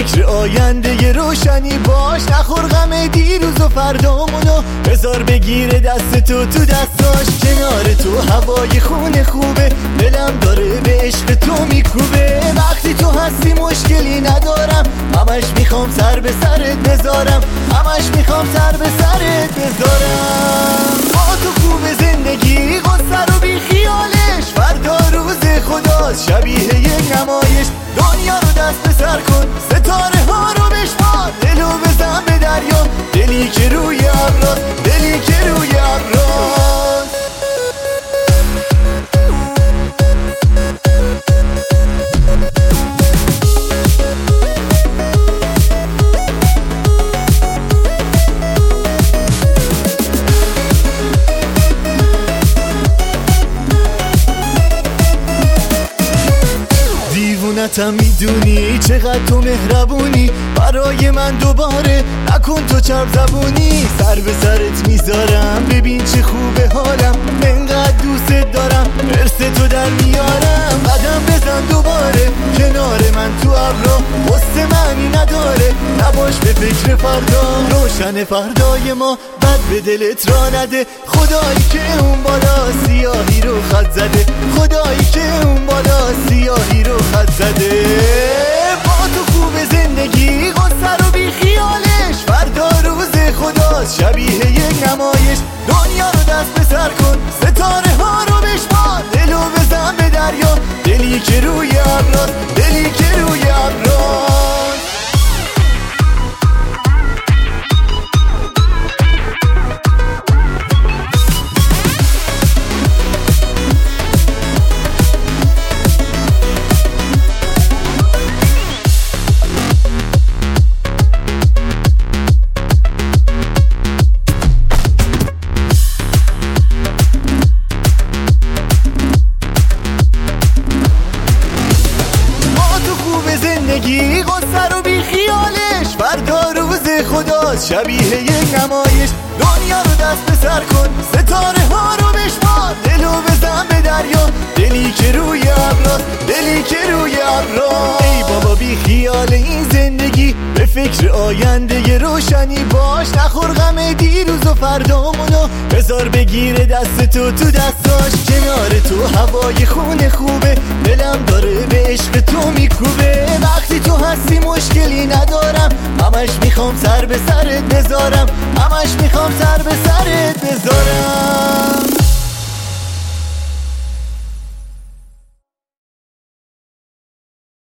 فکر آینده ی روشنی باش. نخور غم دیروز و فردامونو، بذار بگیره دست تو دستاش. کنار تو هوای خونه خوبه، دلم داره به عشق تو میکوبه. وقتی تو هستی مشکلی ندارم، همش میخوام سر به سرت بذارم، همش میخوام سر به سرت بذارم. با تو خوب زندگی، غصه رو بی خیالش، فردا روز خداست شبیه یک نمایش. دنیا رو دست به سر کن، ستاره ها رو بشمار، دلو بزن به دریا، دلی که روی ابراست، دلی که روی ابراست. دیوونتم میدونی چقدر تو مهربونی، برای من دوباره نکن تو چرب زبونی. سر به سرت میذارم، ببین چه خوبه حالم، انقدر دوست دارم، مرس تو در میارم. قدم بزن دوباره کنار من تو ابرا، غصه معنی نداره، نباش به فکر فردا. روشن فردای ما، بد به دلت را نده، خدایی که اون بالا سیاهی رو خط زده، خدایی که اون بالا سیاهی رو خط زده. با تو خوب زندگی، غصه رو بی خیالش، فردا روز خداست شبیه یک نمایش. دنیا رو دست به سر کن، ستاره ها رو بشمار، دلو بزن به دریا، دلی که روی ابراست، دلی که روی ابراست. زندگی، غصه رو بی خیالش، فردا روز خداست شبیه یک نمایش. دنیا رو دست به سر کن، ستاره ها رو بشمار، دلو بزن به دریا، دلی که روی ابراست، دلی که روی ابراست. ای بابا بی خیال این زندگی، به فکر آینده ی روشنی باش. نخور غم دیروز و فردامونو، بذار بگیره دست تو دستاش. کنار تو هوای خونه خوبه، دلم داره به عشق تو میکوبه. وقتی تو هستی مشکلی ندارم، همش میخوام سر به سرت بذارم، همش میخوام سر به سرت بذارم.